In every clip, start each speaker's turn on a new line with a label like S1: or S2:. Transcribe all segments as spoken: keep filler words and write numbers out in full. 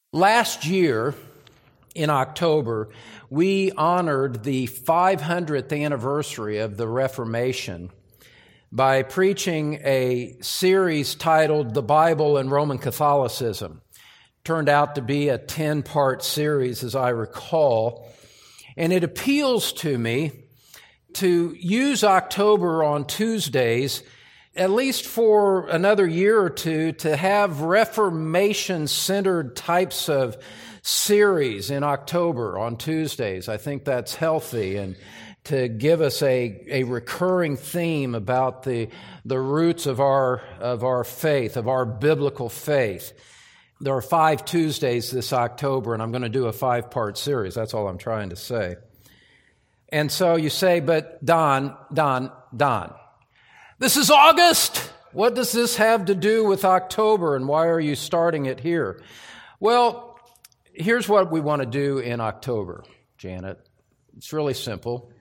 S1: Last year, in October, we honored the five hundredth anniversary of the Reformation by preaching a series titled The Bible and Roman Catholicism. Turned out to be a ten-part series, as I recall, and it appeals to me to use October on Tuesdays, at least for another year or two, to have Reformation-centered types of series in October on Tuesdays. I think that's healthy, and to give us a, a recurring theme about the, the roots of our, of our faith, of our biblical faith. There are five Tuesdays this October, and I'm going to do a five-part series. That's all I'm trying to say. And so you say, but Don, Don, Don, this is August. What does this have to do with October, and why are you starting it here? Well, here's what we want to do in October, Janet. It's really simple.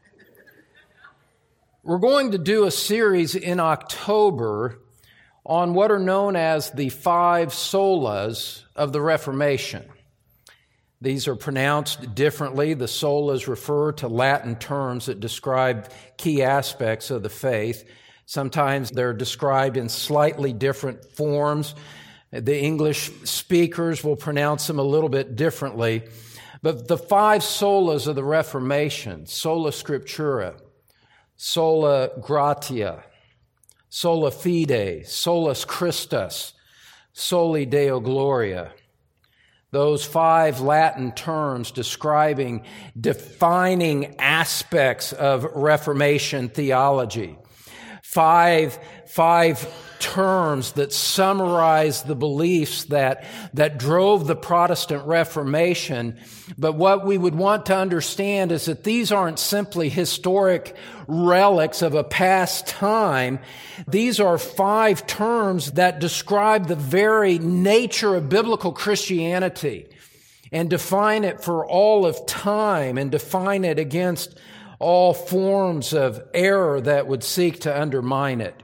S1: We're going to do a series in October on what are known as the five solas of the Reformation. These are pronounced differently. The solas refer to Latin terms that describe key aspects of the faith. Sometimes they're described in slightly different forms. The English speakers will pronounce them a little bit differently. But the five solas of the Reformation, sola scriptura, sola gratia, sola fide, solus Christus, soli Deo gloria. Those five Latin terms describing defining aspects of Reformation theology. Five, five terms that summarize the beliefs that, that drove the Protestant Reformation. But what we would want to understand is that these aren't simply historic relics of a past time. These are five terms that describe the very nature of biblical Christianity and define it for all of time and define it against all forms of error that would seek to undermine it.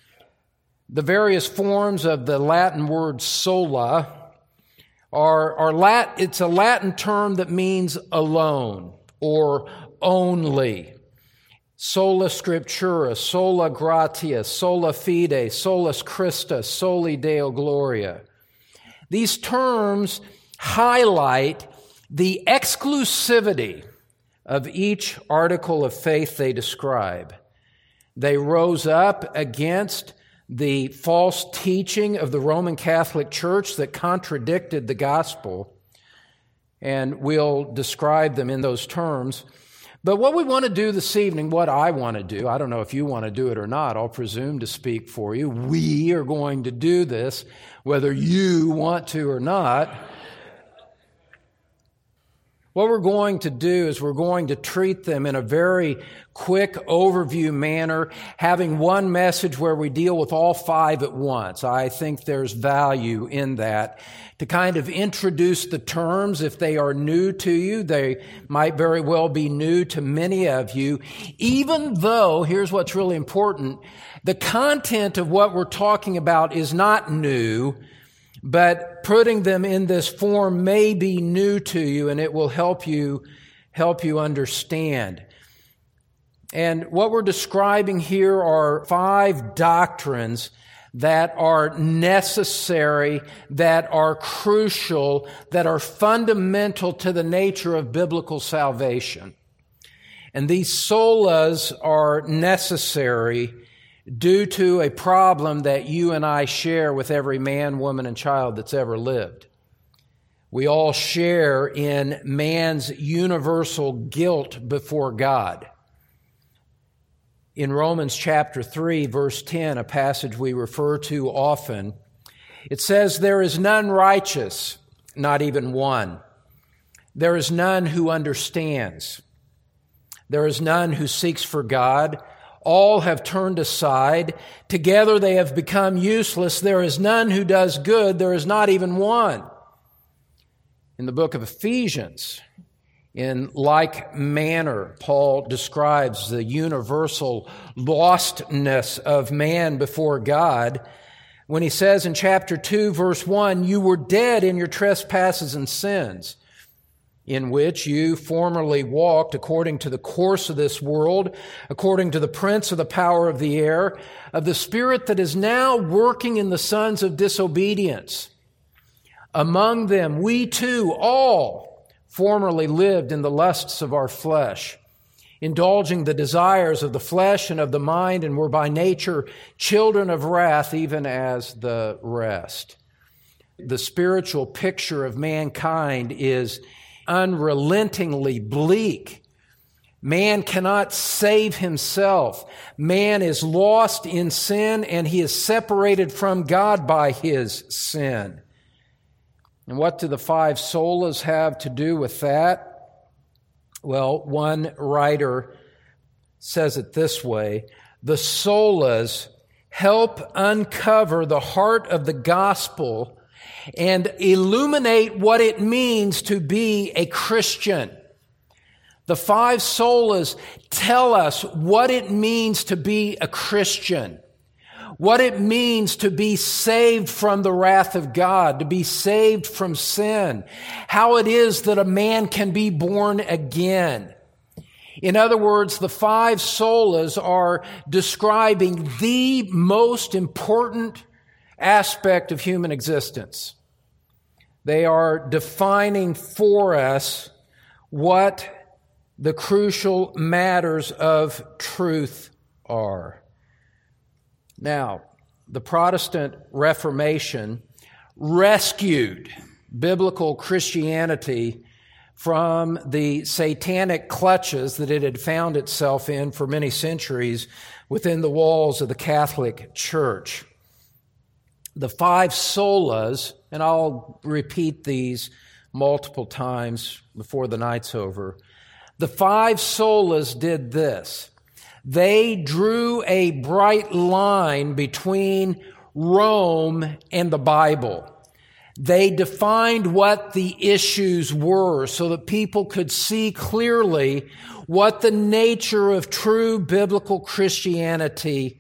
S1: The various forms of the Latin word sola are, are Lat, it's a Latin term that means alone or only. Sola scriptura, sola gratia, sola fide, solus Christus, soli Deo gloria. These terms highlight the exclusivity of each article of faith they describe. They rose up against the false teaching of the Roman Catholic Church that contradicted the gospel, and we'll describe them in those terms. But what we want to do this evening, what I want to do, I don't know if you want to do it or not, I'll presume to speak for you. We are going to do this, whether you want to or not. What we're going to do is we're going to treat them in a very quick overview manner, having one message where we deal with all five at once. I think there's value in that to kind of introduce the terms. If they are new to you, they might very well be new to many of you, even though, here's what's really important, the content of what we're talking about is not new, but putting them in this form may be new to you, and it will help you help you understand. And what we're describing here are five doctrines that are necessary, that are crucial, that are fundamental to the nature of biblical salvation. And these solas are necessary due to a problem that you and I share with every man, woman, and child that's ever lived. We all share in man's universal guilt before God. In Romans chapter three, verse ten, a passage we refer to often, it says, "There is none righteous, not even one. There is none who understands. There is none who seeks for God. All have turned aside. Together they have become useless. There is none who does good. There is not even one." In the book of Ephesians, in like manner, Paul describes the universal lostness of man before God when he says in chapter two, verse one, you were dead in your trespasses and sins, in which you formerly walked according to the course of this world, according to the prince of the power of the air, of the spirit that is now working in the sons of disobedience. Among them, we too all formerly lived in the lusts of our flesh, indulging the desires of the flesh and of the mind, and were by nature children of wrath, even as the rest. The spiritual picture of mankind is unrelentingly bleak. Man cannot save himself. Man is lost in sin, and he is separated from God by his sin. And what do the five solas have to do with that? Well, one writer says it this way: the solas help uncover the heart of the gospel and illuminate what it means to be a Christian. The five solas tell us what it means to be a Christian, what it means to be saved from the wrath of God, to be saved from sin, how it is that a man can be born again. In other words, the five solas are describing the most important aspect of human existence. They are defining for us what the crucial matters of truth are. Now, the Protestant Reformation rescued biblical Christianity from the satanic clutches that it had found itself in for many centuries within the walls of the Catholic Church. The five solas, and I'll repeat these multiple times before the night's over. The five solas did this. They drew a bright line between Rome and the Bible. They defined what the issues were so that people could see clearly what the nature of true biblical Christianity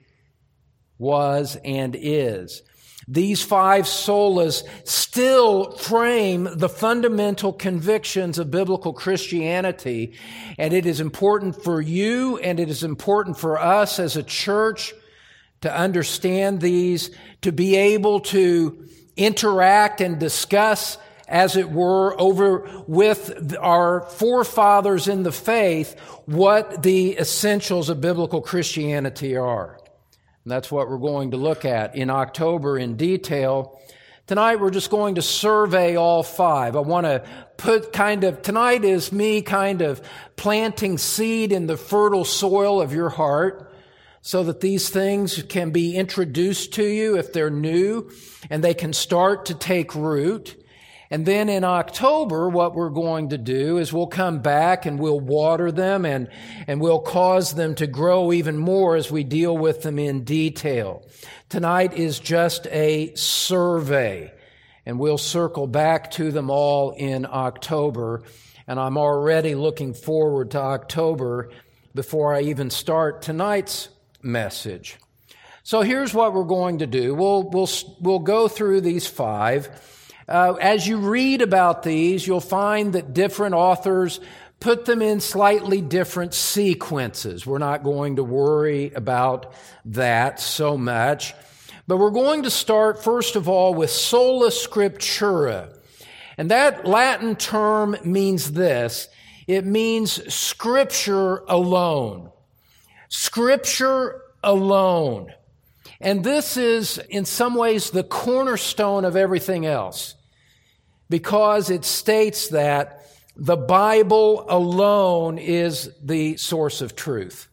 S1: was and is. These five solas still frame the fundamental convictions of biblical Christianity, and it is important for you and it is important for us as a church to understand these, to be able to interact and discuss, as it were, over with our forefathers in the faith, what the essentials of biblical Christianity are. And that's what we're going to look at in October in detail. Tonight we're just going to survey all five. I want to put kind of, tonight is me kind of planting seed in the fertile soil of your heart so that these things can be introduced to you if they're new and they can start to take root. And then in October, what we're going to do is we'll come back and we'll water them and, and we'll cause them to grow even more as we deal with them in detail. Tonight is just a survey, and we'll circle back to them all in October. And I'm already looking forward to October before I even start tonight's message. So here's what we're going to do. We'll, we'll, we'll go through these five. Uh, as you read about these, you'll find that different authors put them in slightly different sequences. We're not going to worry about that so much. But we're going to start, first of all, with sola scriptura. And that Latin term means this. It means Scripture alone. Scripture alone. And this is, in some ways, the cornerstone of everything else, because it states that the Bible alone is the source of truth.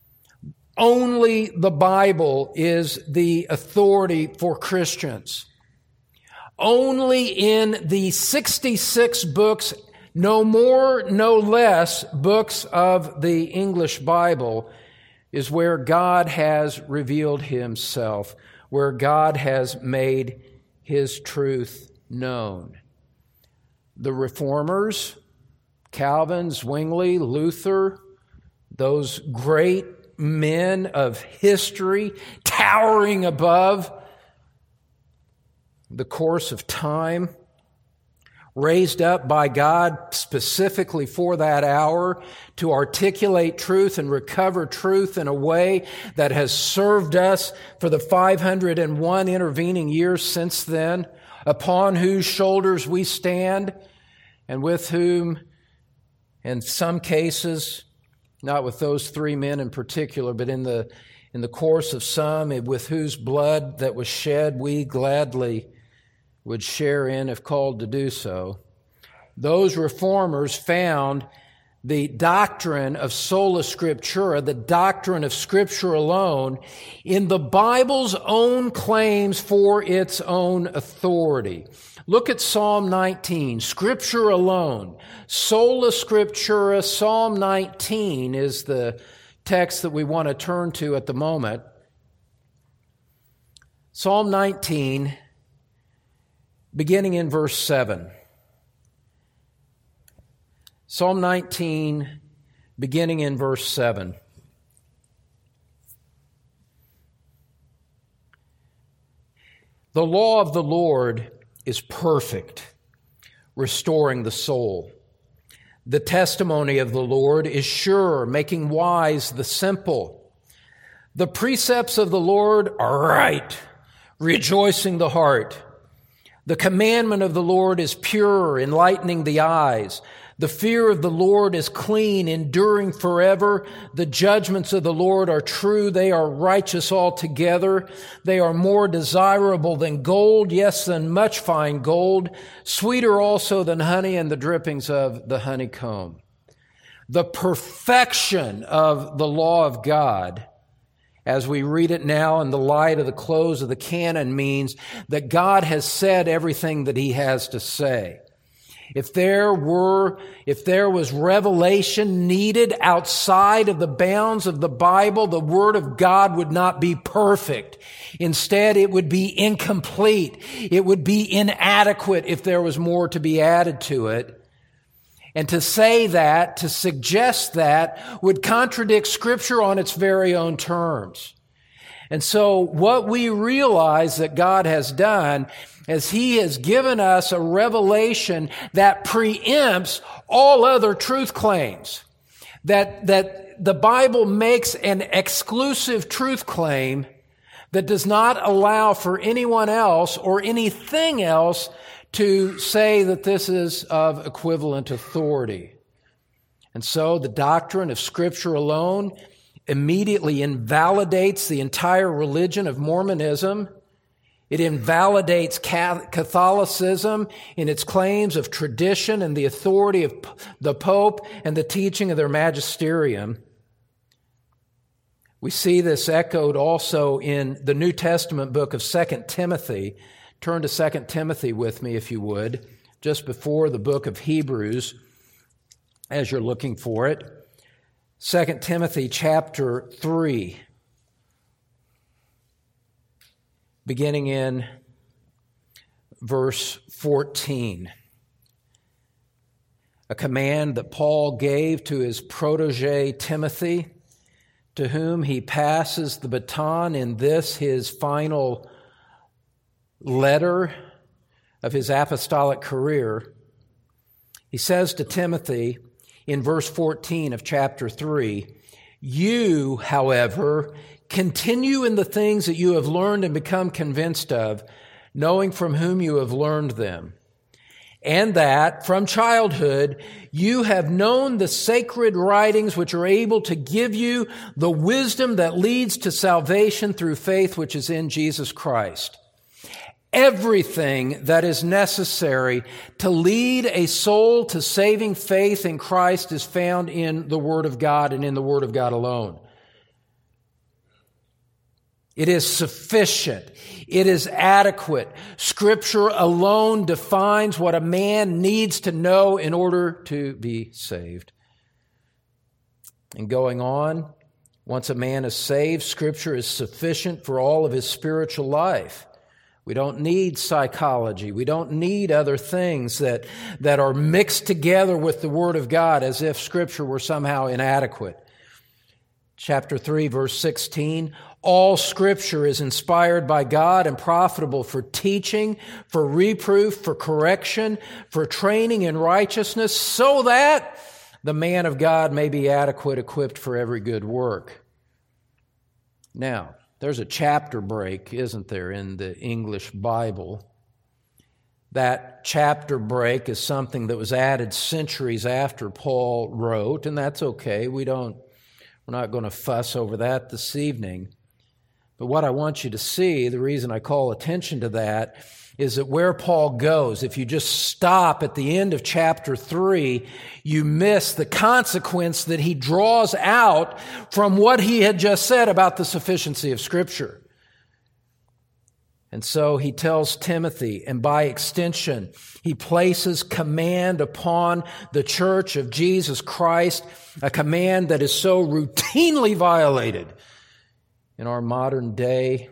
S1: Only the Bible is the authority for Christians. Only in the sixty-six books, no more, no less, books of the English Bible is where God has revealed Himself, where God has made His truth known. The Reformers, Calvin, Zwingli, Luther, those great men of history, towering above the course of time, raised up by God specifically for that hour to articulate truth and recover truth in a way that has served us for the five hundred one intervening years since then, upon whose shoulders we stand, and with whom, in some cases, not with those three men in particular, but in the in the course of some, with whose blood that was shed we gladly would share in if called to do so. Those reformers found the doctrine of sola scriptura, the doctrine of Scripture alone, in the Bible's own claims for its own authority. Look at Psalm nineteen, Scripture alone. Sola scriptura, Psalm nineteen is the text that we want to turn to at the moment. Psalm nineteen, beginning in verse seven. Psalm nineteen, beginning in verse seven. The law of the Lord is perfect, restoring the soul. The testimony of the Lord is sure, making wise the simple. The precepts of the Lord are right, rejoicing the heart. The commandment of the Lord is pure, enlightening the eyes. The fear of the Lord is clean, enduring forever. The judgments of the Lord are true. They are righteous altogether. They are more desirable than gold, yes, than much fine gold, sweeter also than honey and the drippings of the honeycomb. The perfection of the law of God, as we read it now in the light of the close of the canon, means that God has said everything that He has to say. If there were, if there was revelation needed outside of the bounds of the Bible, the Word of God would not be perfect. Instead, it would be incomplete. It would be inadequate if there was more to be added to it. And to say that, to suggest that, would contradict Scripture on its very own terms. And so what we realize that God has done is He has given us a revelation that preempts all other truth claims. That, that the Bible makes an exclusive truth claim that does not allow for anyone else or anything else to say that this is of equivalent authority. And so the doctrine of Scripture alone immediately invalidates the entire religion of Mormonism. It invalidates Catholicism in its claims of tradition and the authority of the Pope and the teaching of their magisterium. We see this echoed also in the New Testament book of Second Timothy. Turn to Second Timothy with me, if you would, just before the book of Hebrews, as you're looking for it. Second Timothy chapter three, beginning in verse fourteen. A command that Paul gave to his protege Timothy, to whom he passes the baton in this, his final letter of his apostolic career. He says to Timothy in verse fourteen of chapter three, "You, however, continue in the things that you have learned and become convinced of, knowing from whom you have learned them, and that from childhood you have known the sacred writings which are able to give you the wisdom that leads to salvation through faith which is in Jesus Christ. Everything that is necessary to lead a soul to saving faith in Christ is found in the Word of God and in the Word of God alone. It is sufficient. It is adequate. Scripture alone defines what a man needs to know in order to be saved." And going on, once a man is saved, Scripture is sufficient for all of his spiritual life. We don't need psychology. We don't need other things that, that are mixed together with the Word of God as if Scripture were somehow inadequate. Chapter three, verse sixteen, All Scripture is inspired by God and profitable for teaching, for reproof, for correction, for training in righteousness, so that the man of God may be adequate, equipped for every good work. Now, there's a chapter break, isn't there, in the English Bible? That chapter break is something that was added centuries after Paul wrote, and that's okay. We don't, we're not going to fuss over that this evening. But what I want you to see, the reason I call attention to that, is that where Paul goes, if you just stop at the end of chapter three, you miss the consequence that he draws out from what he had just said about the sufficiency of Scripture. And so he tells Timothy, and by extension, he places command upon the church of Jesus Christ, a command that is so routinely violated in our modern day.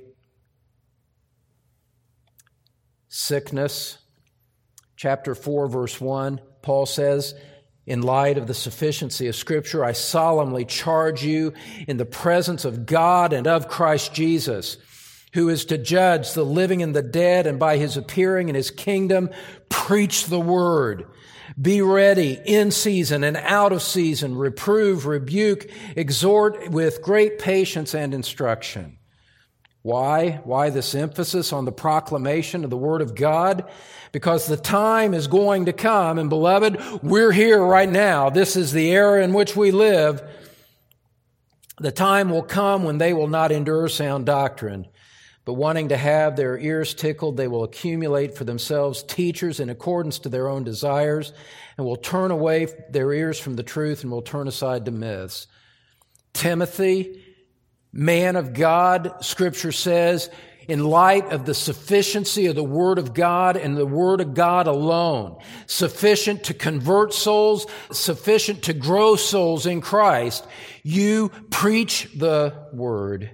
S1: Sickness. Chapter four, verse one, Paul says, in light of the sufficiency of Scripture, I solemnly charge you in the presence of God and of Christ Jesus, who is to judge the living and the dead, and by his appearing in his kingdom, preach the word. Be ready in season and out of season, reprove, rebuke, exhort with great patience and instruction. Why? Why this emphasis on the proclamation of the Word of God? Because the time is going to come, and beloved, we're here right now. This is the era in which we live. The time will come when they will not endure sound doctrine, but wanting to have their ears tickled, they will accumulate for themselves teachers in accordance to their own desires, and will turn away their ears from the truth and will turn aside to myths. Timothy, man of God, Scripture says, in light of the sufficiency of the Word of God and the Word of God alone, sufficient to convert souls, sufficient to grow souls in Christ, you preach the Word.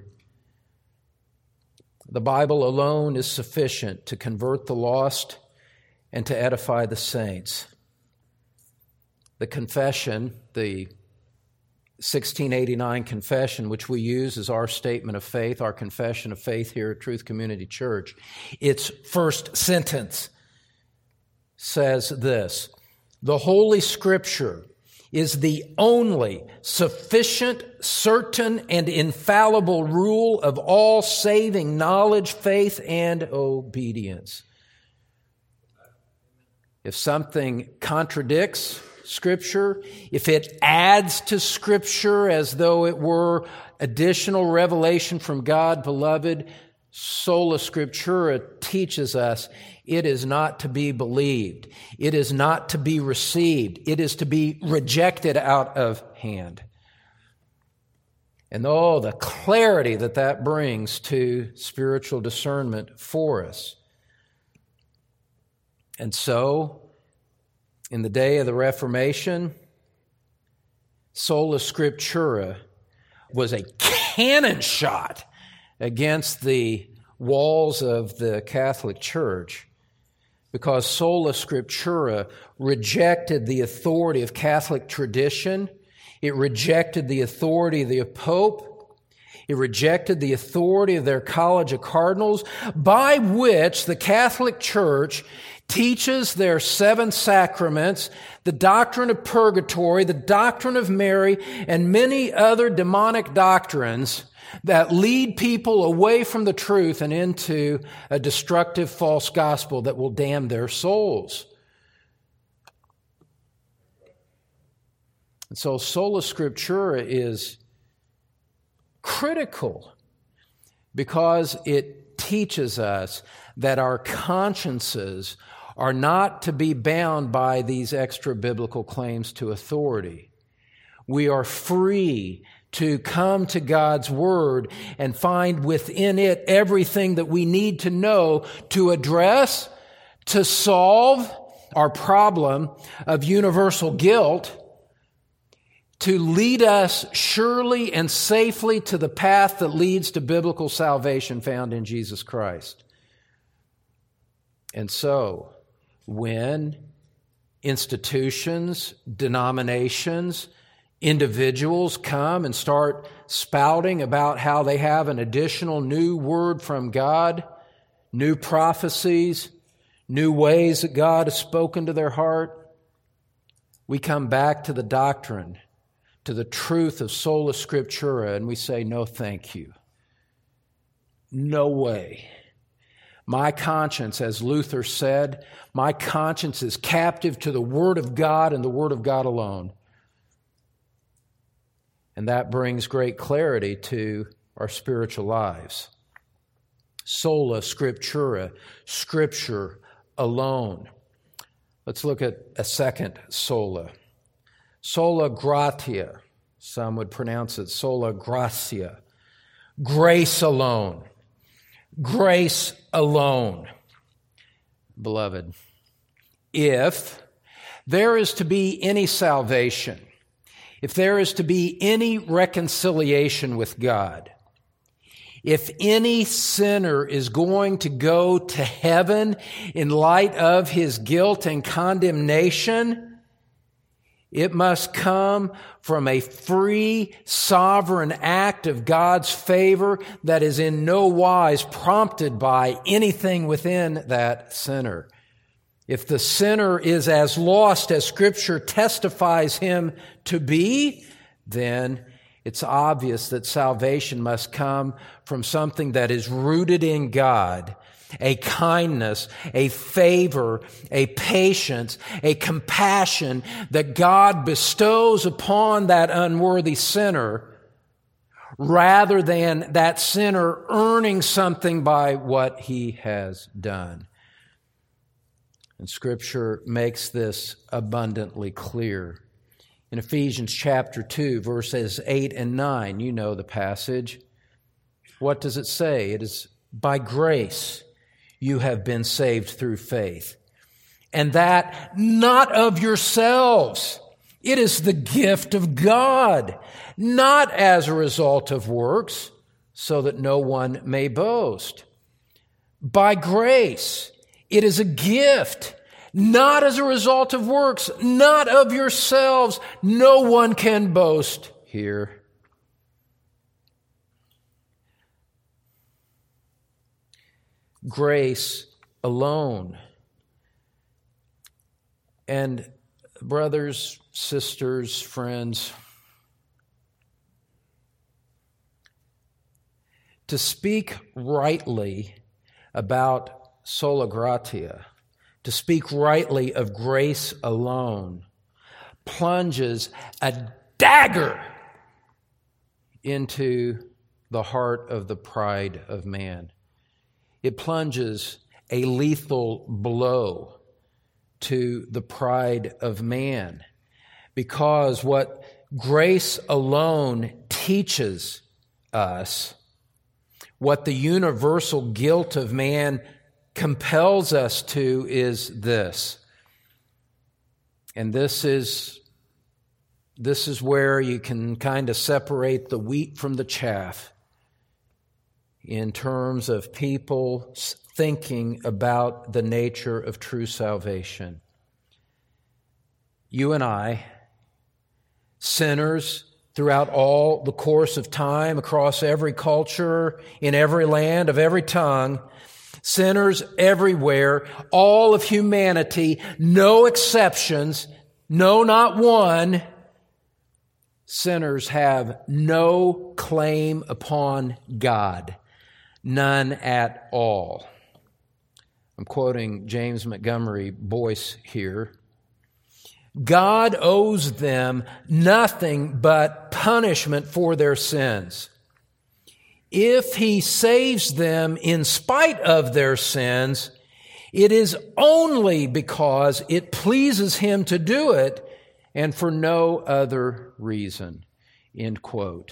S1: The Bible alone is sufficient to convert the lost and to edify the saints. The confession, the sixteen eighty-nine confession, which we use as our statement of faith, our confession of faith here at Truth Community Church, its first sentence says this: the Holy Scripture is the only sufficient, certain, and infallible rule of all saving knowledge, faith, and obedience. If something contradicts Scripture, if it adds to Scripture as though it were additional revelation from God, beloved, Sola Scriptura teaches us it is not to be believed. It is not to be received. It is to be rejected out of hand. And oh, the clarity that that brings to spiritual discernment for us. And so, in the day of the Reformation, Sola Scriptura was a cannon shot against the walls of the Catholic Church, because Sola Scriptura rejected the authority of Catholic tradition. It rejected the authority of the Pope. It rejected the authority of their College of Cardinals, by which the Catholic Church teaches their seven sacraments, the doctrine of purgatory, the doctrine of Mary, and many other demonic doctrines that lead people away from the truth and into a destructive false gospel that will damn their souls. And so Sola Scriptura is critical because it teaches us that our consciences are not to be bound by these extra biblical claims to authority. We are free to come to God's Word and find within it everything that we need to know to address, to solve our problem of universal guilt, to lead us surely and safely to the path that leads to biblical salvation found in Jesus Christ. And so, when institutions, denominations, individuals come and start spouting about how they have an additional new word from God, new prophecies, new ways that God has spoken to their heart, we come back to the doctrine, to the truth of sola scriptura, and we say, no, thank you. No way. My conscience, as Luther said, my conscience is captive to the Word of God and the Word of God alone. And that brings great clarity to our spiritual lives. Sola scriptura, Scripture alone. Let's look at a second sola. Sola gratia. Some would pronounce it sola gratia. Grace alone. Grace alone. Beloved, if there is to be any salvation, if there is to be any reconciliation with God, if any sinner is going to go to heaven in light of his guilt and condemnation, it must come from a free, sovereign act of God's favor that is in no wise prompted by anything within that sinner. If the sinner is as lost as Scripture testifies him to be, then it's obvious that salvation must come from something that is rooted in God, a kindness, a favor, a patience, a compassion that God bestows upon that unworthy sinner, rather than that sinner earning something by what he has done. And Scripture makes this abundantly clear. In Ephesians chapter two, verses eight and nine, you know the passage. What does it say? It is by grace you have been saved through faith. And that not of yourselves. It is the gift of God, not as a result of works, so that no one may boast. By grace, it is a gift, not as a result of works, not of yourselves. No one can boast here. Grace alone. And brothers, sisters, friends, to speak rightly about sola gratia, to speak rightly of grace alone, plunges a dagger into the heart of the pride of man. It plunges a lethal blow to the pride of man, because what grace alone teaches us, what the universal guilt of man compels us to, is this. And this is, this is where you can kind of separate the wheat from the chaff in terms of people thinking about the nature of true salvation. You and I, sinners throughout all the course of time, across every culture, in every land, of every tongue, sinners everywhere, all of humanity, no exceptions, no, not one. Sinners have no claim upon God, none at all. I'm quoting James Montgomery Boyce here. God owes them nothing but punishment for their sins. If He saves them in spite of their sins, it is only because it pleases Him to do it and for no other reason. End quote.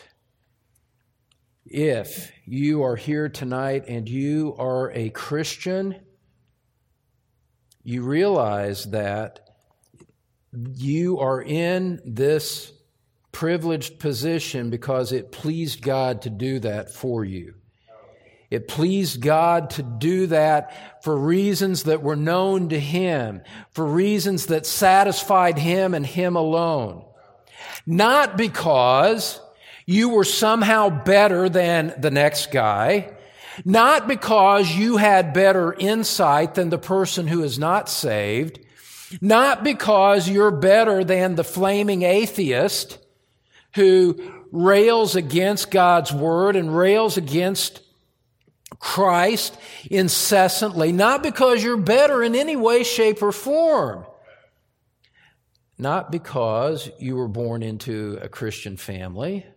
S1: If you are here tonight and you are a Christian, you realize that you are in this privileged position because it pleased God to do that for you. It pleased God to do that for reasons that were known to Him, for reasons that satisfied Him and Him alone. Not because you were somehow better than the next guy. Not because you had better insight than the person who is not saved. Not because you're better than the flaming atheist who rails against God's word and rails against Christ incessantly. Not because you're better in any way, shape, or form. Not because you were born into a Christian family.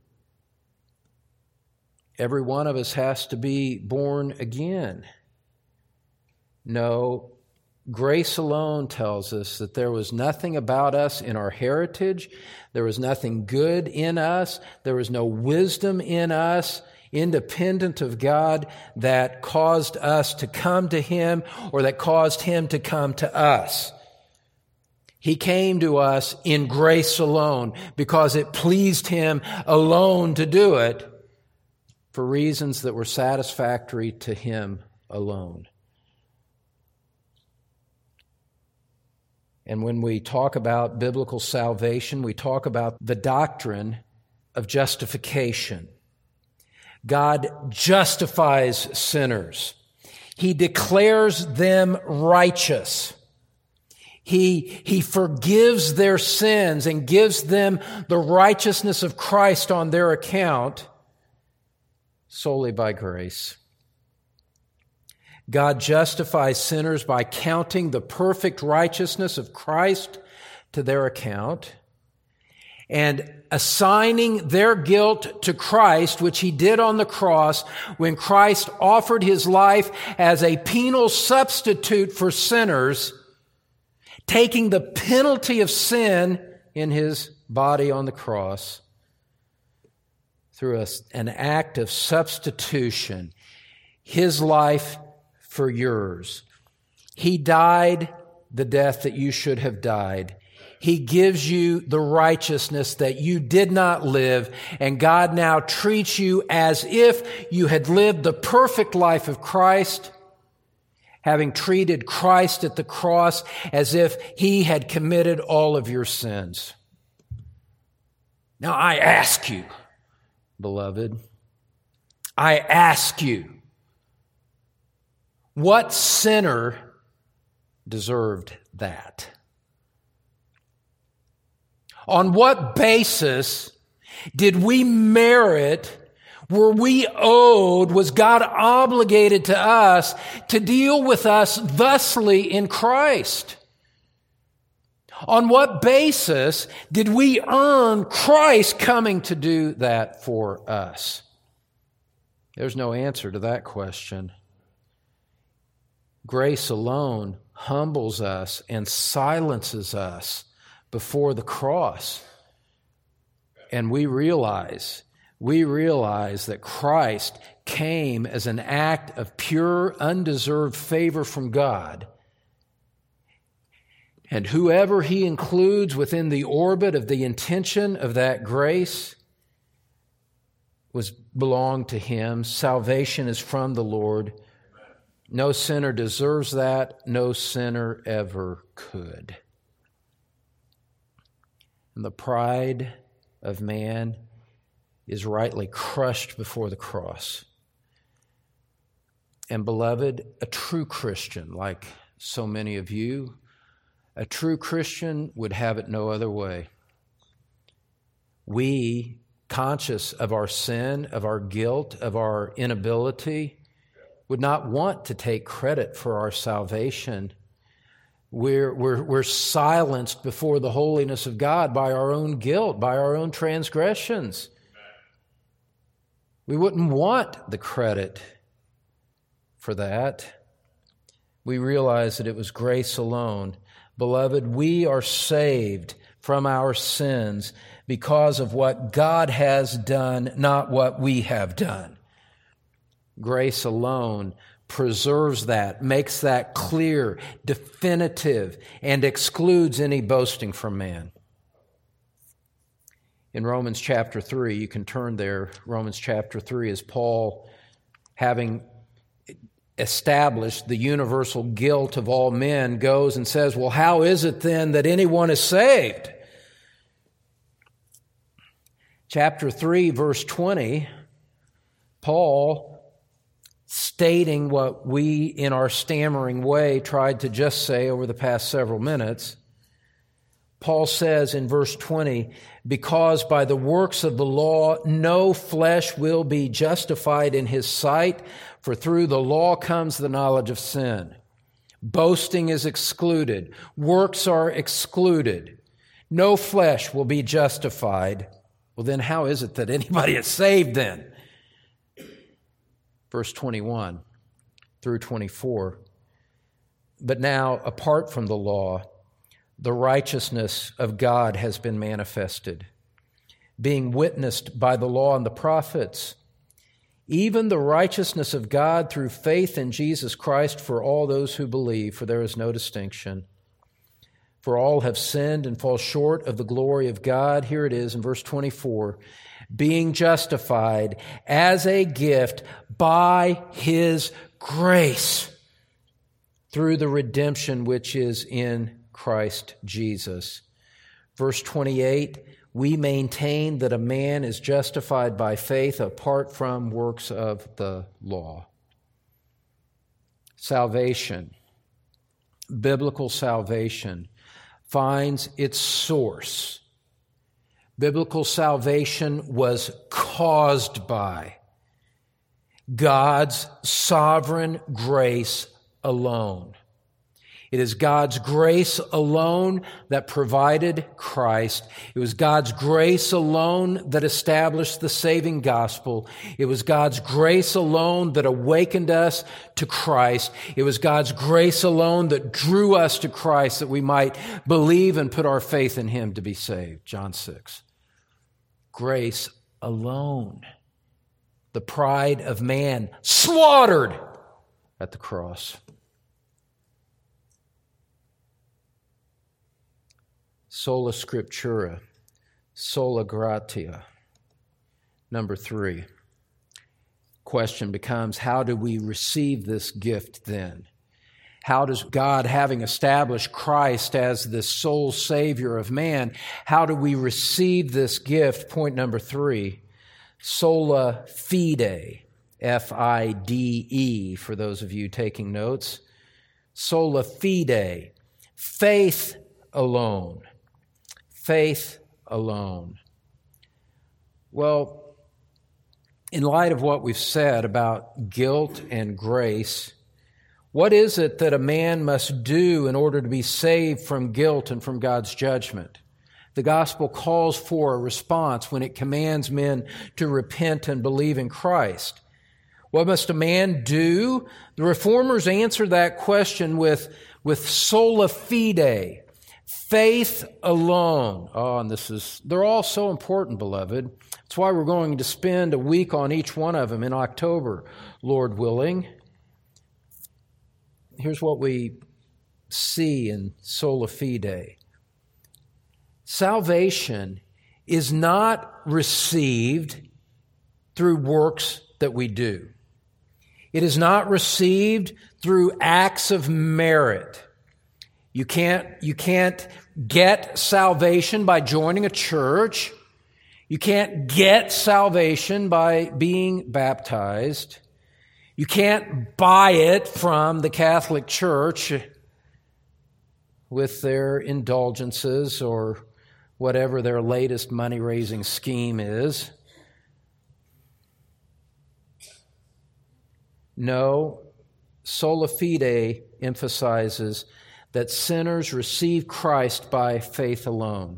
S1: Every one of us has to be born again. No, grace alone tells us that there was nothing about us in our heritage. There was nothing good in us. There was no wisdom in us, independent of God, that caused us to come to Him or that caused Him to come to us. He came to us in grace alone because it pleased Him alone to do it for reasons that were satisfactory to Him alone. And when we talk about biblical salvation, we talk about the doctrine of justification. God justifies sinners. He declares them righteous. He, he forgives their sins and gives them the righteousness of Christ on their account solely by grace. God justifies sinners by counting the perfect righteousness of Christ to their account and assigning their guilt to Christ, which He did on the cross when Christ offered His life as a penal substitute for sinners, taking the penalty of sin in His body on the cross through a, an act of substitution, His life for yours. He died the death that you should have died. He gives you the righteousness that you did not live, and God now treats you as if you had lived the perfect life of Christ, having treated Christ at the cross as if He had committed all of your sins. Now I ask you, beloved, I ask you, what sinner deserved that? On what basis did we merit, were we owed, was God obligated to us to deal with us thusly in Christ? On what basis did we earn Christ coming to do that for us? There's no answer to that question. Grace alone humbles us and silences us before the cross. And we realize, we realize that Christ came as an act of pure, undeserved favor from God. And whoever He includes within the orbit of the intention of that grace was belonged to Him. Salvation is from the Lord. No sinner deserves that. No sinner ever could. And the pride of man is rightly crushed before the cross. And beloved, a true Christian, like so many of you, a true Christian would have it no other way. We, conscious of our sin, of our guilt, of our inability, would not want to take credit for our salvation. We're, we're, we're silenced before the holiness of God by our own guilt, by our own transgressions. We wouldn't want the credit for that. We realize that it was grace alone. Beloved, we are saved from our sins because of what God has done, not what we have done. Grace alone preserves that, makes that clear, definitive, and excludes any boasting from man. In Romans chapter three, you can turn there, Romans chapter three, is Paul, having established the universal guilt of all men, goes and says, well, how is it then that anyone is saved? Chapter three, verse twenty, Paul, stating what we in our stammering way tried to just say over the past several minutes, Paul says in verse twenty, because by the works of the law no flesh will be justified in his sight, for through the law comes the knowledge of sin. Boasting is excluded. Works are excluded. No flesh will be justified. Well, then how is it that anybody is saved then? Verse twenty-one through twenty-four. But now, apart from the law, the righteousness of God has been manifested, being witnessed by the law and the prophets, even the righteousness of God through faith in Jesus Christ for all those who believe, for there is no distinction. For all have sinned and fall short of the glory of God. Here it is in verse twenty-four, being justified as a gift by His grace through the redemption which is in Christ Jesus. Verse twenty-eight, we maintain that a man is justified by faith apart from works of the law. Salvation, biblical salvation, finds its source. Biblical salvation was caused by God's sovereign grace alone. It is God's grace alone that provided Christ. It was God's grace alone that established the saving gospel. It was God's grace alone that awakened us to Christ. It was God's grace alone that drew us to Christ that we might believe and put our faith in Him to be saved. John six. Grace alone. The pride of man slaughtered at the cross. Sola Scriptura, sola gratia. Number three, question becomes, how do we receive this gift then? How does God, having established Christ as the sole Savior of man, how do we receive this gift? Point number three, sola fide, F I D E, for those of you taking notes. Sola fide, faith alone. Faith alone. Well, in light of what we've said about guilt and grace, what is it that a man must do in order to be saved from guilt and from God's judgment? The gospel calls for a response when it commands men to repent and believe in Christ. What must a man do? The Reformers answer that question with, with sola fide. Faith alone. Oh, and this is, they're all so important, beloved. That's why we're going to spend a week on each one of them in October, Lord willing. Here's what we see in sola fide. Salvation is not received through works that we do. It is not received through acts of merit. You can't, you can't get salvation by joining a church. You can't get salvation by being baptized. You can't buy it from the Catholic Church with their indulgences or whatever their latest money-raising scheme is. No, sola fide emphasizes that sinners receive Christ by faith alone.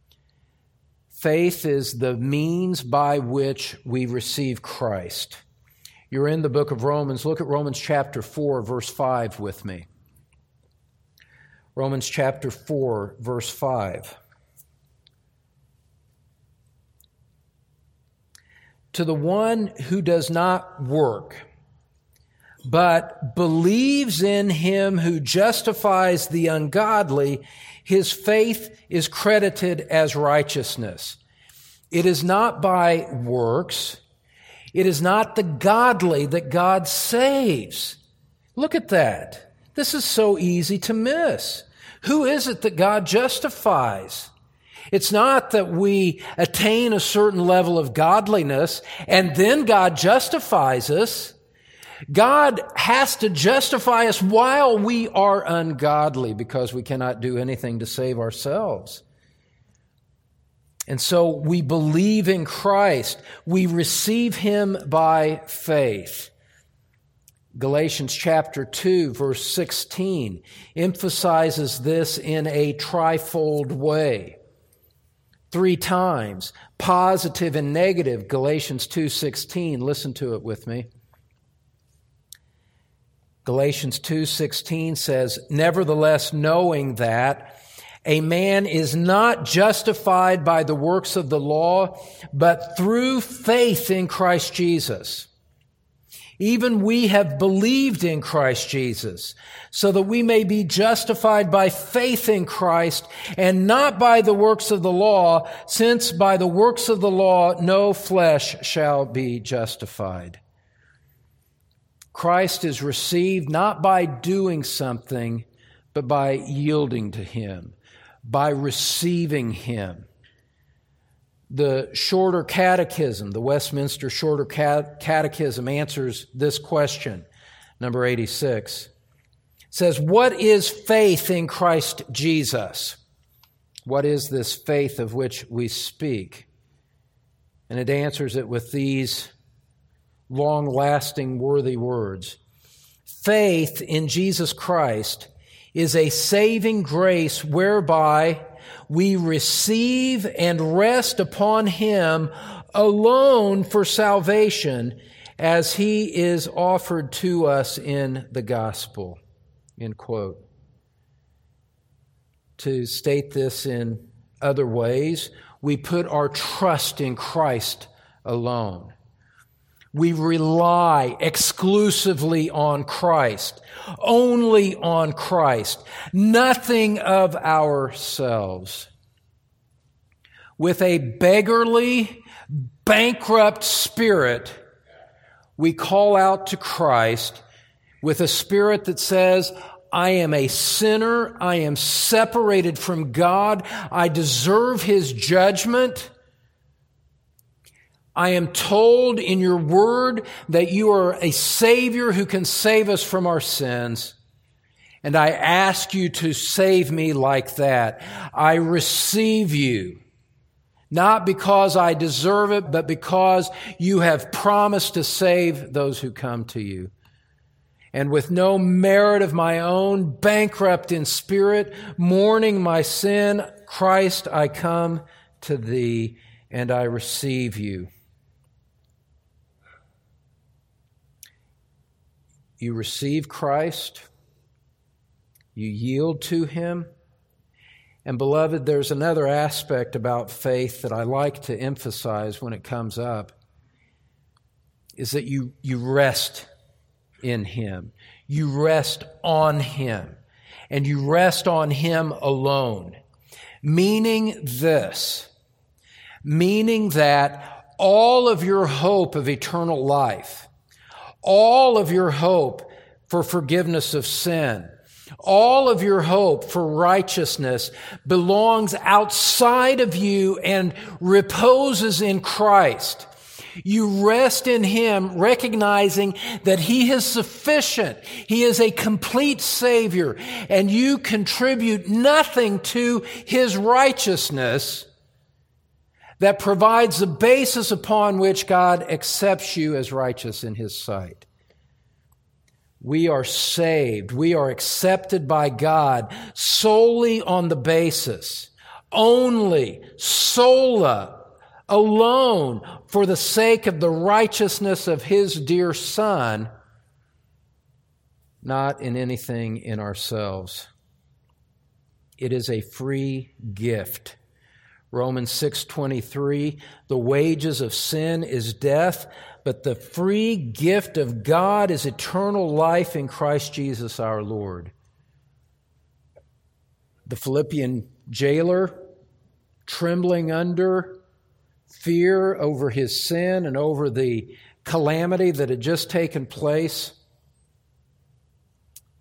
S1: Faith is the means by which we receive Christ. You're in the book of Romans. Look at Romans chapter four, verse five with me. Romans chapter four, verse five. To the one who does not work, but believes in Him who justifies the ungodly, his faith is credited as righteousness. It is not by works. It is not the godly that God saves. Look at that. This is so easy to miss. Who is it that God justifies? It's not that we attain a certain level of godliness and then God justifies us. God has to justify us while we are ungodly because we cannot do anything to save ourselves. And so we believe in Christ. We receive Him by faith. Galatians chapter two, verse sixteen emphasizes this in a trifold way. Three times, positive and negative. Galatians two sixteen, listen to it with me. Galatians two sixteen says, "Nevertheless, knowing that a man is not justified by the works of the law, but through faith in Christ Jesus. Even we have believed in Christ Jesus, so that we may be justified by faith in Christ and not by the works of the law, since by the works of the law no flesh shall be justified." Christ is received not by doing something, but by yielding to Him, by receiving Him. The Shorter Catechism, the Westminster Shorter Catechism, answers this question, number eighty-six. It says, "What is faith in Christ Jesus?" What is this faith of which we speak? And it answers it with these long-lasting, worthy words. Faith in Jesus Christ is a saving grace whereby we receive and rest upon Him alone for salvation as He is offered to us in the gospel. End quote. To state this in other ways, we put our trust in Christ alone. We rely exclusively on Christ, only on Christ, nothing of ourselves. With a beggarly, bankrupt spirit, we call out to Christ with a spirit that says, "I am a sinner, I am separated from God, I deserve His judgment. I am told in your word that you are a Savior who can save us from our sins. And I ask you to save me like that. I receive you, not because I deserve it, but because you have promised to save those who come to you. And with no merit of my own, bankrupt in spirit, mourning my sin, Christ, I come to thee and I receive you." You receive Christ, you yield to Him, and beloved, there's another aspect about faith that I like to emphasize when it comes up, is that you, you rest in Him. You rest on Him, and you rest on Him alone. Meaning this, meaning that all of your hope of eternal life, all of your hope for forgiveness of sin, all of your hope for righteousness belongs outside of you and reposes in Christ. You rest in Him, recognizing that He is sufficient. He is a complete Savior, and you contribute nothing to His righteousness that provides the basis upon which God accepts you as righteous in His sight. We are saved. We are accepted by God solely on the basis, only, sola, alone, for the sake of the righteousness of His dear Son, not in anything in ourselves. It is a free gift. Romans six twenty-three, "The wages of sin is death, but the free gift of God is eternal life in Christ Jesus our Lord." The Philippian jailer, trembling under fear over his sin and over the calamity that had just taken place,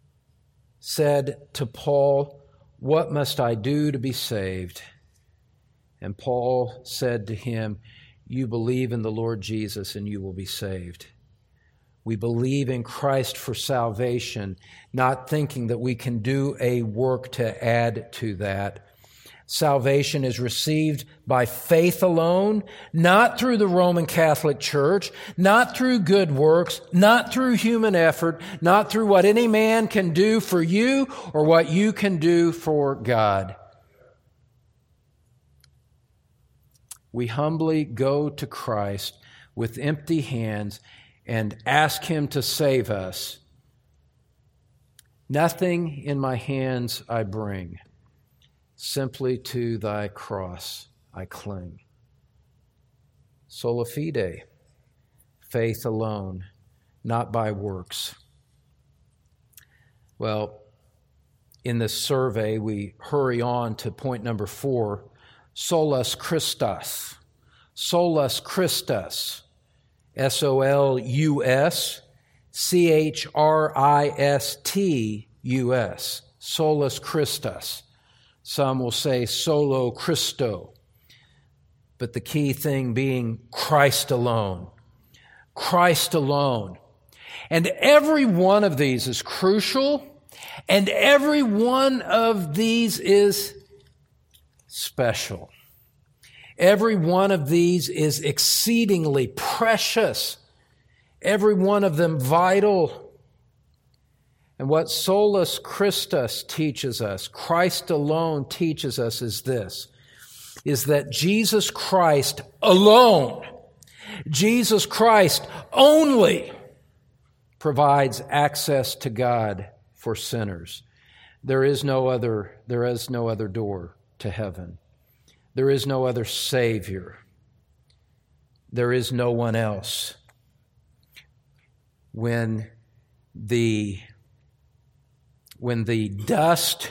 S1: said to Paul, "What must I do to be saved?" And Paul said to him, "You believe in the Lord Jesus and you will be saved." We believe in Christ for salvation, not thinking that we can do a work to add to that. Salvation is received by faith alone, not through the Roman Catholic Church, not through good works, not through human effort, not through what any man can do for you or what you can do for God. We humbly go to Christ with empty hands and ask Him to save us. Nothing in my hands I bring. Simply to thy cross I cling. Sola fide, faith alone, not by works. Well, in this survey, we hurry on to point number four, solus Christus. Solus Christus, S O L U S, C H R I S T U S, solus Christus. Some will say solo Christo, but the key thing being Christ alone. Christ alone. And every one of these is crucial, and every one of these is special. Every one of these is exceedingly precious. Every one of them vital. And what solus Christus teaches us, Christ alone teaches us, is this, is that Jesus Christ alone, Jesus Christ only provides access to God for sinners. There is no other, there is no other door to heaven. There is no other Savior. There is no one else. When the When the dust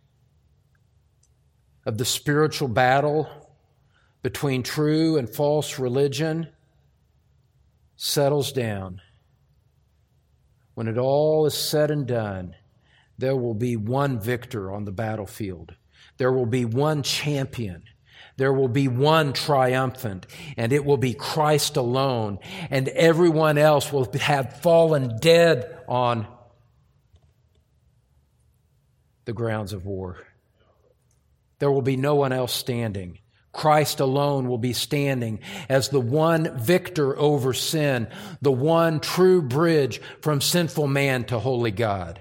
S1: of the spiritual battle between true and false religion settles down, when it all is said and done, there will be one victor on the battlefield. There will be one champion. There will be one triumphant, and it will be Christ alone, and everyone else will have fallen dead on the grounds of war. There will be no one else standing. Christ alone will be standing as the one victor over sin, the one true bridge from sinful man to holy God.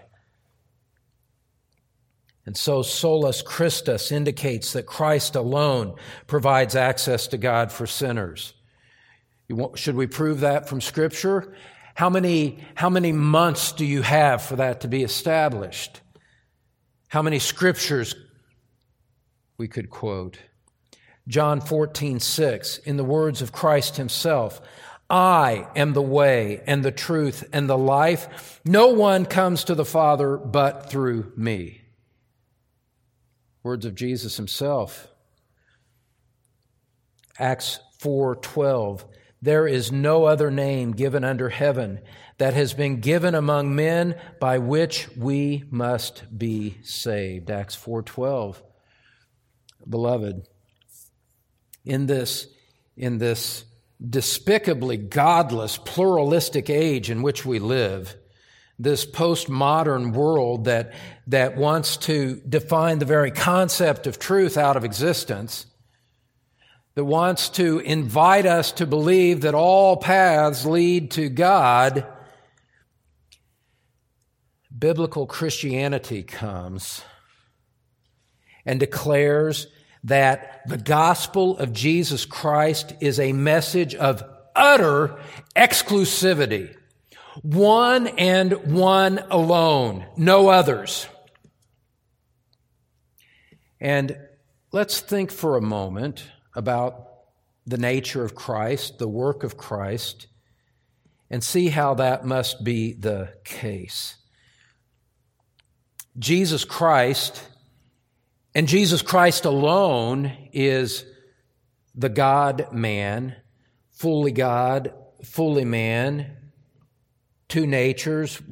S1: And so solus Christus indicates that Christ alone provides access to God for sinners. You want, should we prove that from Scripture? How many, how many months do you have for that to be established? How many scriptures we could quote? John fourteen six, in the words of Christ Himself, "I am the way and the truth and the life. No one comes to the Father but through me." Words of Jesus Himself. Acts four twelve, "There is no other name given under heaven that has been given among men by which we must be saved." Acts four twelve. Beloved, in this, in this despicably godless, pluralistic age in which we live, this postmodern world that, that wants to define the very concept of truth out of existence, that wants to invite us to believe that all paths lead to God, biblical Christianity comes and declares that the gospel of Jesus Christ is a message of utter exclusivity. One and one alone, no others. And let's think for a moment about the nature of Christ, the work of Christ, and see how that must be the case. Jesus Christ, and Jesus Christ alone, is the God-man, fully God, fully man, two natures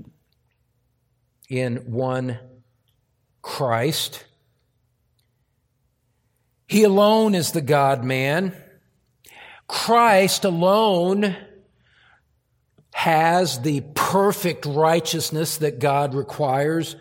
S1: in one Christ. He alone is the God-man. Christ alone has the perfect righteousness that God requires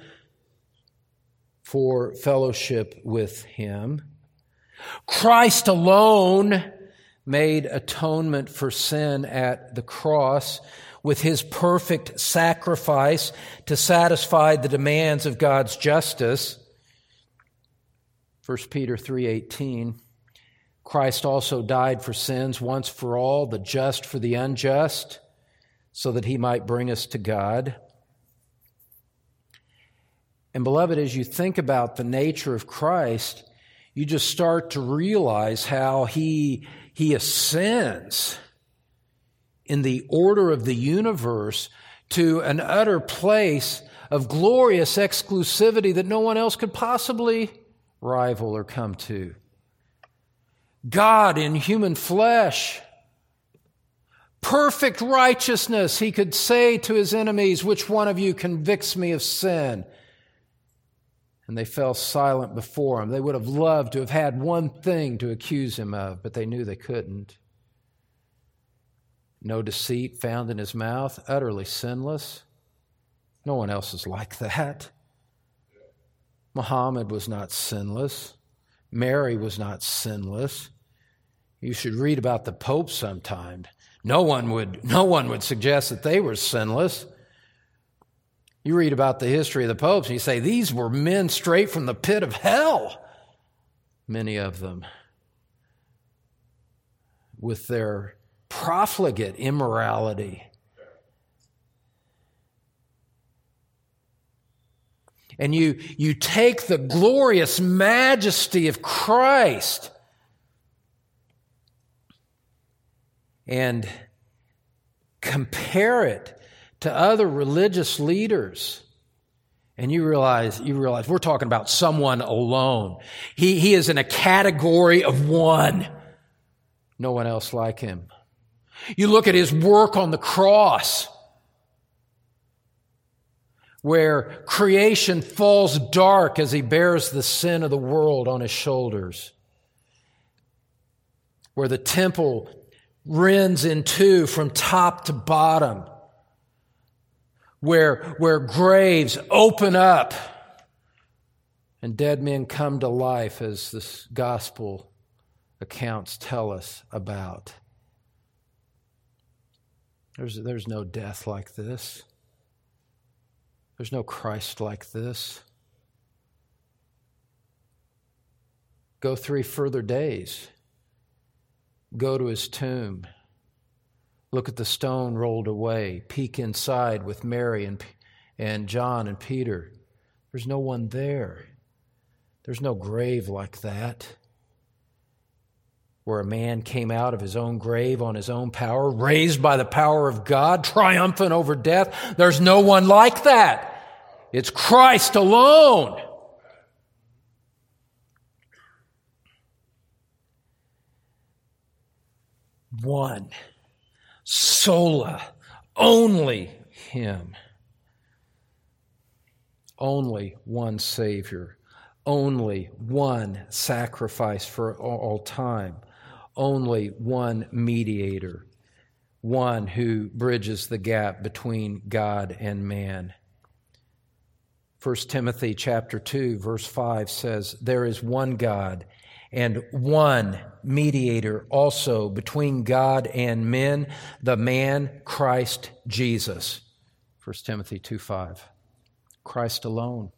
S1: for fellowship with Him. Christ alone made atonement for sin at the cross with His perfect sacrifice to satisfy the demands of God's justice. First Peter three eighteen, Christ also died for sins once for all, the just for the unjust, so that He might bring us to God. And beloved, as you think about the nature of Christ, you just start to realize how He, he ascends in the order of the universe to an utter place of glorious exclusivity that no one else could possibly rival or come to. God in human flesh, perfect righteousness. He could say to His enemies, "Which one of you convicts me of sin?" And they fell silent before Him. They would have loved to have had one thing to accuse Him of, but they knew they couldn't. No deceit found in His mouth, utterly sinless. No one else is like that. Muhammad was not sinless. Mary was not sinless. You should read about the Pope sometime. No one would, no one would suggest that they were sinless. You read about the history of the popes, and you say, these were men straight from the pit of hell. Many of them, with their profligate immorality. And you, you take the glorious majesty of Christ and compare it to other religious leaders, and you realize, you realize we're talking about someone alone. He, he is in a category of one. No one else like Him. You look at His work on the cross, where creation falls dark as He bears the sin of the world on His shoulders, where the temple rends in two from top to bottom, where, where graves open up and dead men come to life, as this gospel accounts tell us about. There's, there's no death like this. There's no Christ like this. Go three further days. Go to His tomb. Look at the stone rolled away. Peek inside with Mary and, and John and Peter. There's no one there. There's no grave like that, where a man came out of his own grave on his own power, raised by the power of God, triumphant over death. There's no one like that. It's Christ alone. One. Sola. Only Him. Only one Savior. Only one sacrifice for all time. Only one mediator. One who bridges the gap between God and man. First Timothy chapter two, verse five says, there is one God and one mediator also between God and men, the man Christ Jesus. First Timothy two five. Christ alone.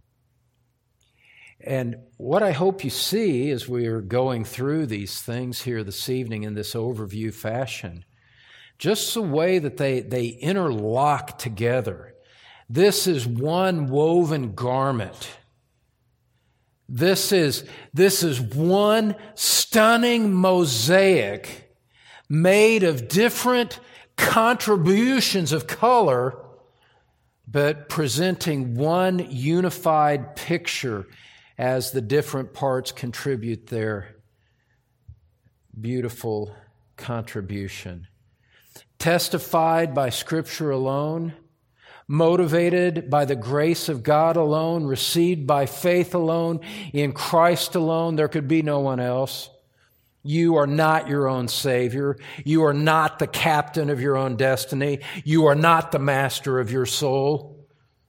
S1: And what I hope you see as we are going through these things here this evening in this overview fashion, just the way that they, they interlock together. This is one woven garment. This is, this is one stunning mosaic made of different contributions of color, but presenting one unified picture as the different parts contribute their beautiful contribution. Testified by Scripture alone, motivated by the grace of God alone, received by faith alone, in Christ alone. There could be no one else. You are not your own Savior. You are not the captain of your own destiny. You are not the master of your soul.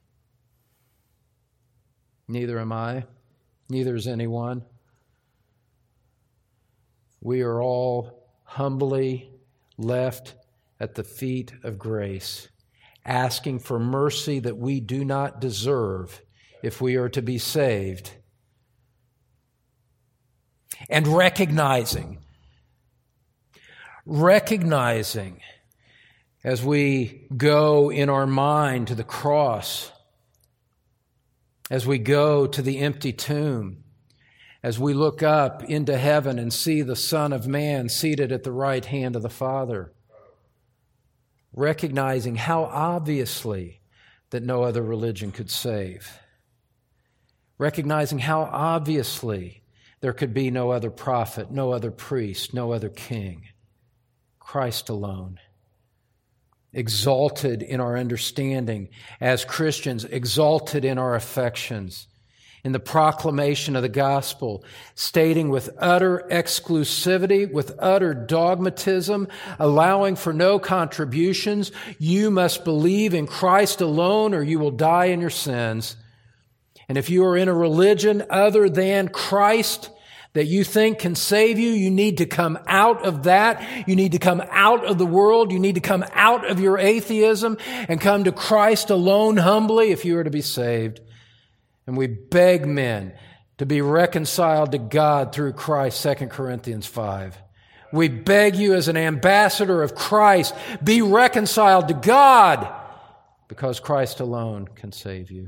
S1: Neither am I. Neither is anyone. We are all humbly left at the feet of grace, asking for mercy that we do not deserve if we are to be saved, and recognizing, recognizing as we go in our mind to the cross, as we go to the empty tomb, as we look up into heaven and see the Son of Man seated at the right hand of the Father, recognizing how obviously that no other religion could save, recognizing how obviously there could be no other prophet, no other priest, no other king, Christ alone. Exalted in our understanding as Christians, exalted in our affections, in the proclamation of the gospel, stating with utter exclusivity, with utter dogmatism, allowing for no contributions, you must believe in Christ alone or you will die in your sins. And if you are in a religion other than Christ that you think can save you, you need to come out of that. You need to come out of the world. You need to come out of your atheism and come to Christ alone humbly if you are to be saved. And we beg men to be reconciled to God through Christ, Second Corinthians five. We beg you as an ambassador of Christ, be reconciled to God because Christ alone can save you.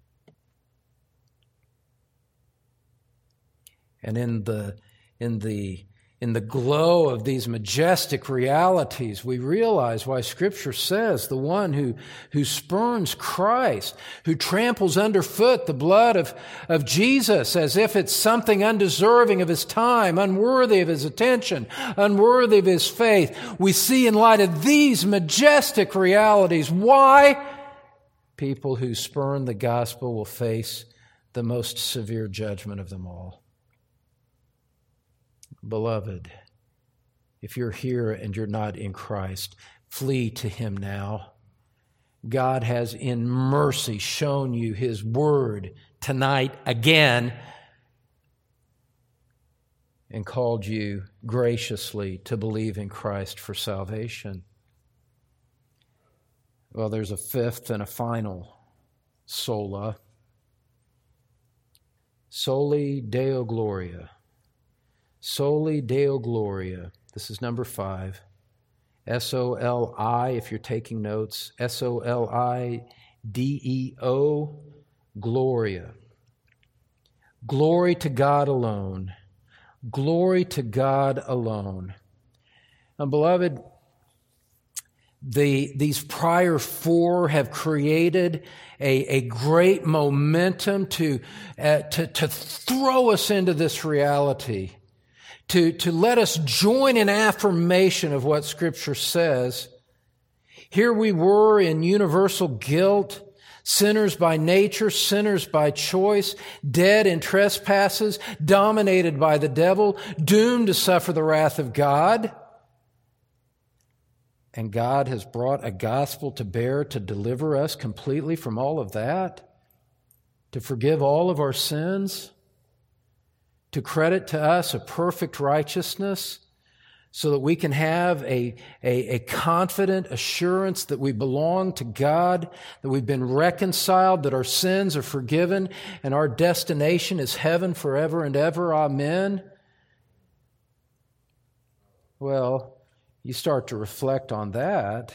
S1: And in the, in the, in the glow of these majestic realities, we realize why Scripture says the one who, who spurns Christ, who tramples underfoot the blood of, of Jesus as if it's something undeserving of his time, unworthy of his attention, unworthy of his faith. We see in light of these majestic realities why people who spurn the gospel will face the most severe judgment of them all. Beloved, if you're here and you're not in Christ, flee to Him now. God has in mercy shown you His Word tonight again and called you graciously to believe in Christ for salvation. Well, there's a fifth and a final sola. Soli Deo Gloria. Soli Deo Gloria. This is number five. S O L I, if you're taking notes, S O L I D E O, Gloria. Glory to God alone. Glory to God alone. And beloved, the, these prior four have created a, a great momentum to, uh, to, to throw us into this reality. To, to let us join in affirmation of what Scripture says. Here we were in universal guilt, sinners by nature, sinners by choice, dead in trespasses, dominated by the devil, doomed to suffer the wrath of God. And God has brought a gospel to bear to deliver us completely from all of that, to forgive all of our sins, to credit to us a perfect righteousness so that we can have a, a, a confident assurance that we belong to God, that we've been reconciled, that our sins are forgiven, and our destination is heaven forever and ever. Amen. Well, you start to reflect on that,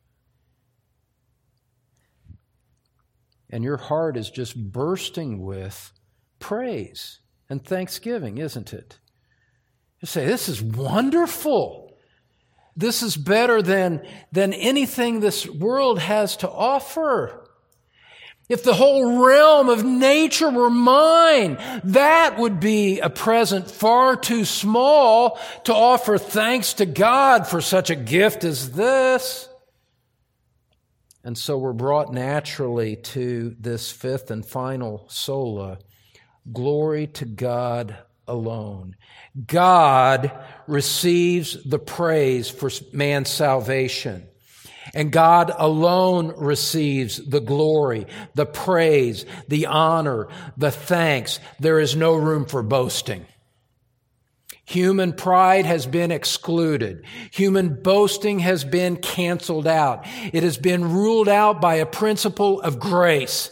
S1: and your heart is just bursting with praise and thanksgiving, isn't it? You say, this is wonderful. This is better than, than anything this world has to offer. If the whole realm of nature were mine, that would be a present far too small to offer thanks to God for such a gift as this. And so we're brought naturally to this fifth and final sola, glory to God alone. God receives the praise for man's salvation. And God alone receives the glory, the praise, the honor, the thanks. There is no room for boasting. Human pride has been excluded. Human boasting has been canceled out. It has been ruled out by a principle of grace.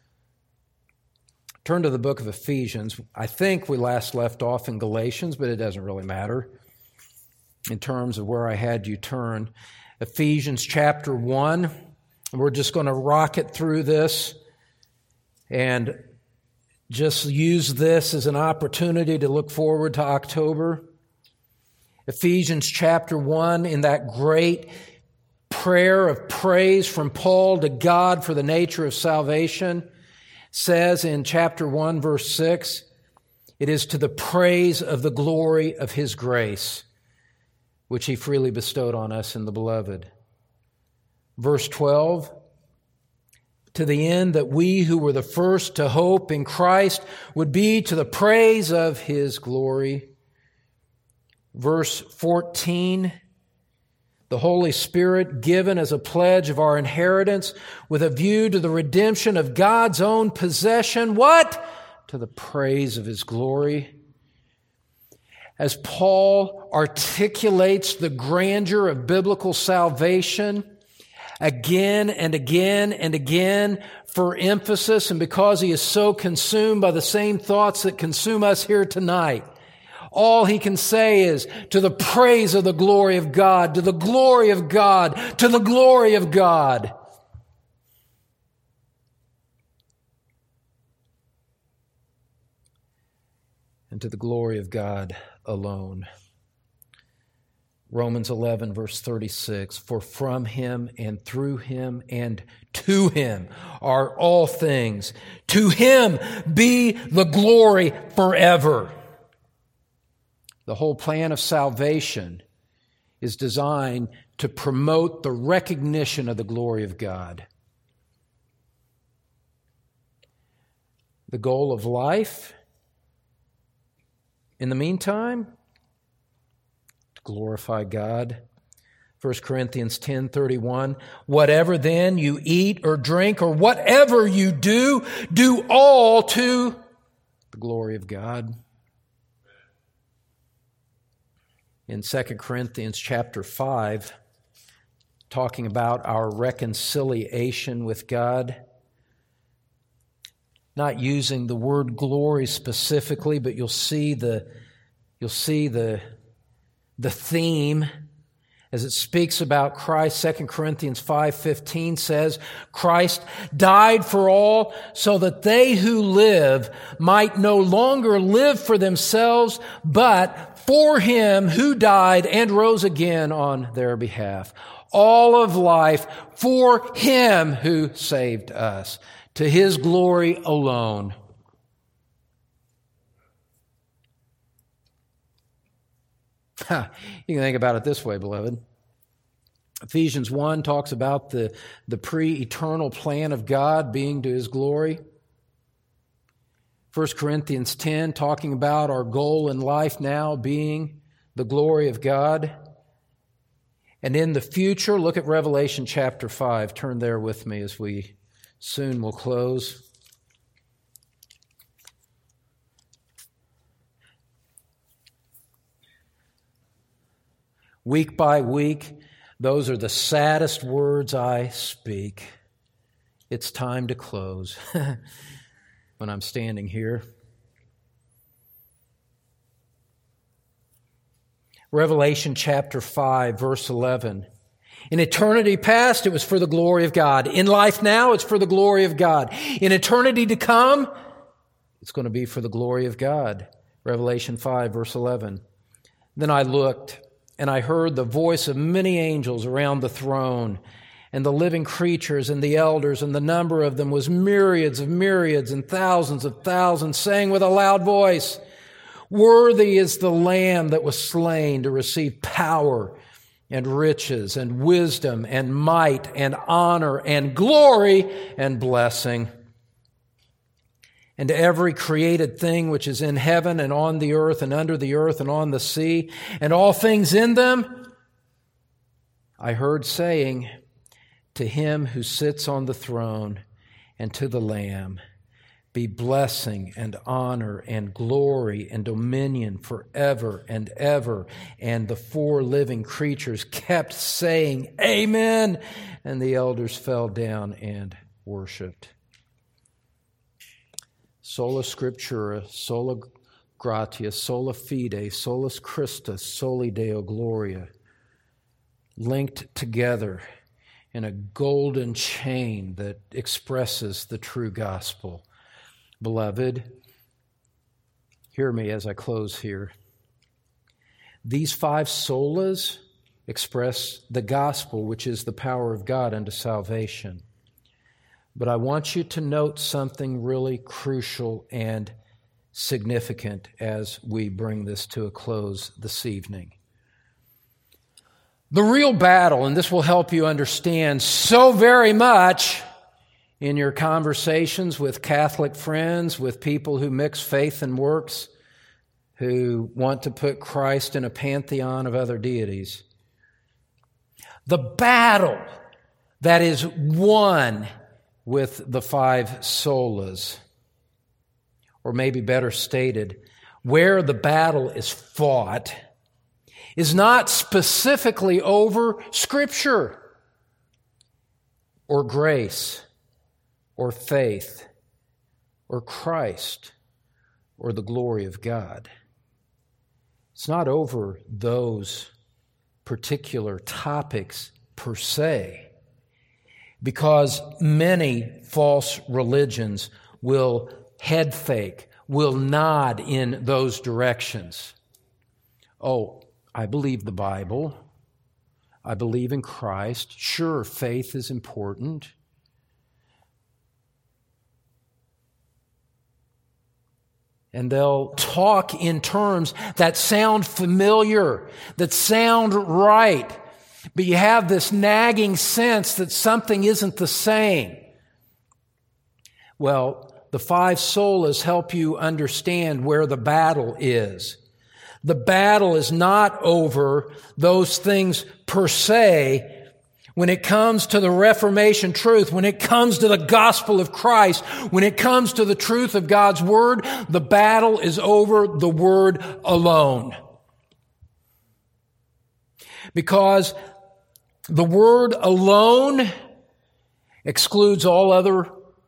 S1: Turn to the book of Ephesians. I think we last left off in Galatians, but it doesn't really matter in terms of where I had you turn. Ephesians chapter one. We're just going to rocket through this and just use this as an opportunity to look forward to October. Ephesians chapter one, in that great prayer of praise from Paul to God for the nature of salvation, says in chapter one, verse six, it is to the praise of the glory of His grace, which He freely bestowed on us in the Beloved. Verse twelve, to the end that we who were the first to hope in Christ would be to the praise of His glory. Verse fourteen, the Holy Spirit given as a pledge of our inheritance with a view to the redemption of God's own possession. What? To the praise of His glory. As Paul articulates the grandeur of biblical salvation again and again and again for emphasis, and because he is so consumed by the same thoughts that consume us here tonight, all he can say is, to the praise of the glory of God, to the glory of God, to the glory of God. And to the glory of God alone. Romans eleven, verse thirty-six, for from Him and through Him and to Him are all things. To Him be the glory forever. The whole plan of salvation is designed to promote the recognition of the glory of God. The goal of life, in the meantime, to glorify God. First Corinthians ten thirty-one, whatever then you eat or drink or whatever you do, do all to the glory of God. In Second Corinthians chapter five, talking about our reconciliation with God, not using the word glory specifically, but you'll see the you'll see the the theme as it speaks about Christ. Second Corinthians five fifteen says, Christ died for all so that they who live might no longer live for themselves, but for Him who died and rose again on their behalf. All of life for Him who saved us, to His glory alone. You can think about it this way, beloved. Ephesians one talks about the, the pre-eternal plan of God being to His glory. First Corinthians ten talking about our goal in life now being the glory of God. And in the future, look at Revelation chapter five. Turn there with me as we soon will close. Week by week, those are the saddest words I speak. It's time to close when I'm standing here. Revelation chapter five, verse eleven. In eternity past, it was for the glory of God. In life now, it's for the glory of God. In eternity to come, it's going to be for the glory of God. Revelation five, verse eleven. Then I looked, and I heard the voice of many angels around the throne, and the living creatures and the elders, and the number of them was myriads of myriads and thousands of thousands, saying with a loud voice, Worthy is the Lamb that was slain to receive power and riches and wisdom and might and honor and glory and blessing. And to every created thing which is in heaven and on the earth and under the earth and on the sea, and all things in them, I heard saying, to him who sits on the throne and to the Lamb, be blessing and honor and glory and dominion forever and ever. And the four living creatures kept saying, Amen. And the elders fell down and worshiped. Sola Scriptura, sola gratia, sola fide, solus Christus, soli Deo gloria, linked together in a golden chain that expresses the true gospel. Beloved, hear me as I close here. These five solas express the gospel, which is the power of God unto salvation. But I want you to note something really crucial and significant as we bring this to a close this evening. The real battle, and this will help you understand so very much in your conversations with Catholic friends, with people who mix faith and works, who want to put Christ in a pantheon of other deities. The battle that is won with the five solas, or maybe better stated, where the battle is fought, is not specifically over Scripture or grace or faith or Christ or the glory of God. It's not over those particular topics per se, because many false religions will head fake, will nod in those directions. Oh, I believe the Bible. I believe in Christ. Sure, faith is important. And they'll talk in terms that sound familiar, that sound right. But you have this nagging sense that something isn't the same. Well, the five solas help you understand where the battle is. The battle is not over those things per se. When it comes to the Reformation truth, when it comes to the gospel of Christ, when it comes to the truth of God's Word, the battle is over the Word alone. Because the Word alone excludes all other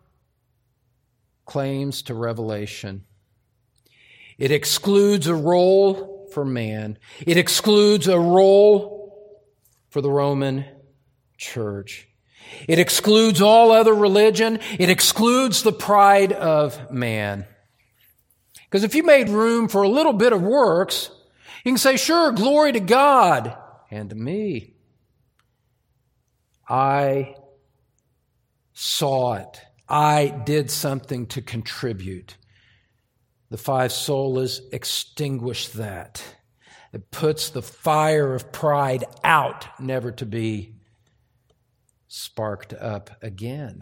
S1: claims to revelation. It excludes a role for man. It excludes a role for the Roman Church. It excludes all other religion. It excludes the pride of man. Because if you made room for a little bit of works, you can say, sure, glory to God and to me. I saw it. I did something to contribute. The five solas extinguish that. It puts the fire of pride out, never to be sparked up again.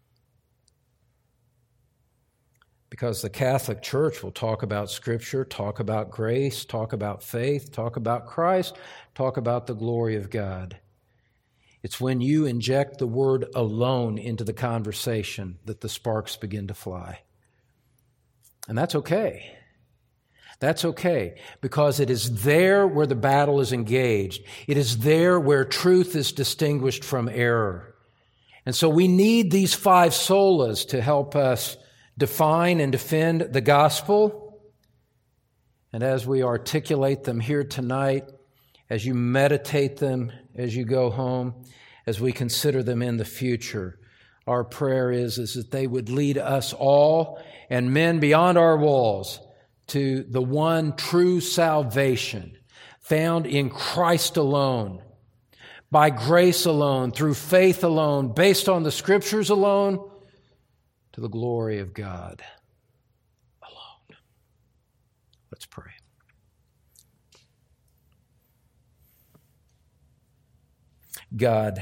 S1: Because the Catholic Church will talk about Scripture, talk about grace, talk about faith, talk about Christ, talk about the glory of God. It's when you inject the Word alone into the conversation that the sparks begin to fly. And that's okay. That's okay, because it is there where the battle is engaged. It is there where truth is distinguished from error. And so we need these five solas to help us define and defend the gospel. And as we articulate them here tonight, as you meditate them as you go home, as we consider them in the future, our prayer is, is that they would lead us all and men beyond our walls to the one true salvation found in Christ alone, by grace alone, through faith alone, based on the Scriptures alone, to the glory of God alone. Let's pray. God,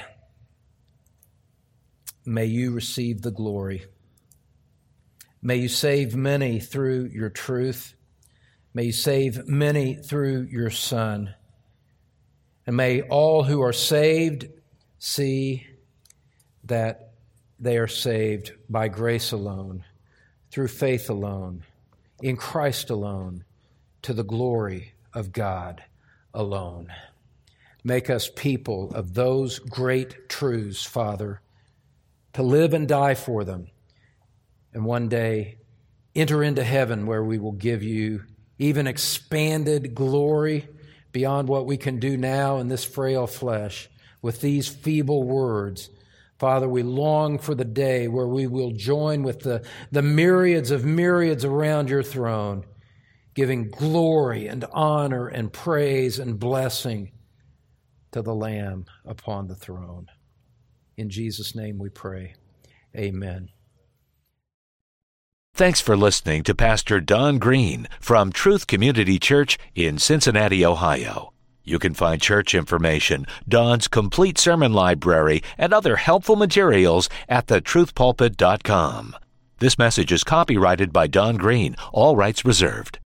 S1: may you receive the glory. May you save many through your truth. May you save many through your Son. And may all who are saved see that they are saved by grace alone, through faith alone, in Christ alone, to the glory of God alone. Make us people of those great truths, Father, to live and die for them, and one day enter into heaven where we will give you even expanded glory beyond what we can do now in this frail flesh with these feeble words. Father, we long for the day where we will join with the, the myriads of myriads around your throne, giving glory and honor and praise and blessing to the Lamb upon the throne. In Jesus' name we pray. Amen.
S2: Thanks for listening to Pastor Don Green from Truth Community Church in Cincinnati, Ohio. You can find church information, Don's complete sermon library, and other helpful materials at the truth pulpit dot com. This message is copyrighted by Don Green, all rights reserved.